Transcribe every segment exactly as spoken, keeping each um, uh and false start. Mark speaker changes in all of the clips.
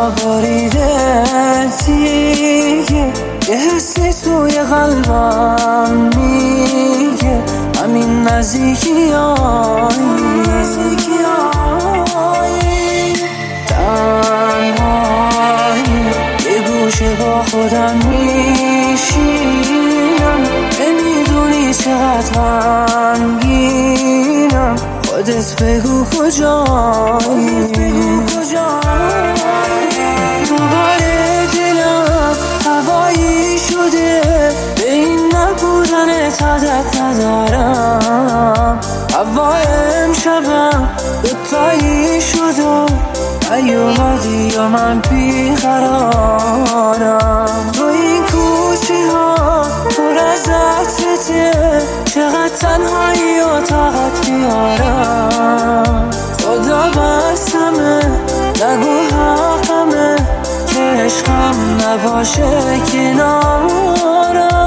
Speaker 1: بریده دیگه، یه حسی توی قلبم میگه همین نزدیکی هایی تنهایی یه گوشه با خودم میشینم، نمیدونی چقدر غمگینم، خودت بگو کجایی. دوباره دلم هوایی شده، به این نبودنت عادت ندارم. هوای امشبم دوتایی شد و نیومدی یا من بیقرارم. تو این کوچه ها پر از عطرته، چقدر تنهایی و طاقت بیارم. خدا بستمه نگو حقمه که عشقم نباشه کنارم.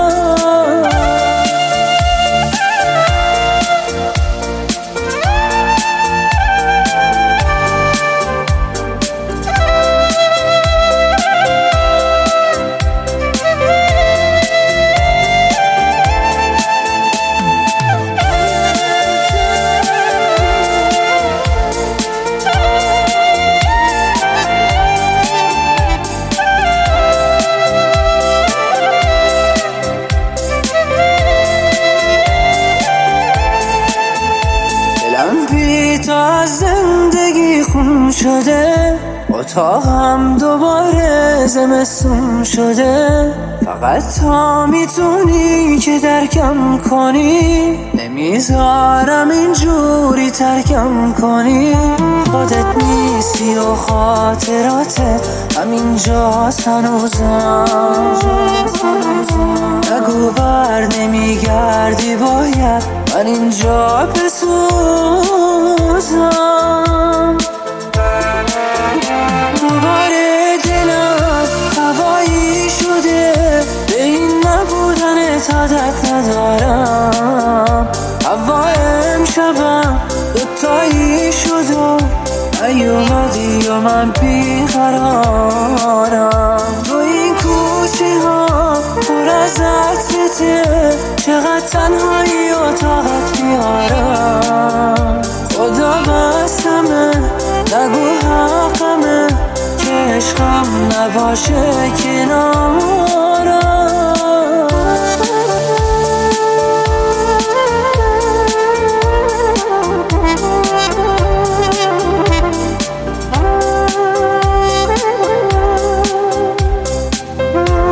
Speaker 1: تو از زندگی خون شده، اتاقم دوباره زمستون شده. فقط تا میتونی که درکم کنی، نمیذارم اینجوری ترکم کنی. خودت نیستی و خاطراتت همینجاست هنوزم. نگو بر نمیگردی، باید من اینجا بسوزم. دوباره دلم هوایی شده، به این نبودنت عادت ندارم. هوای امشبم دوتایی شد و نیومدی یا من بیقرارم. تو این کوچه ها پر از عطرته، چقدر تنهایی و طاقت بیارم. خدا بستمه نگو حقمه که عشقم نباشه کنارم.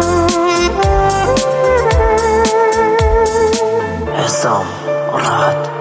Speaker 2: حسام راحت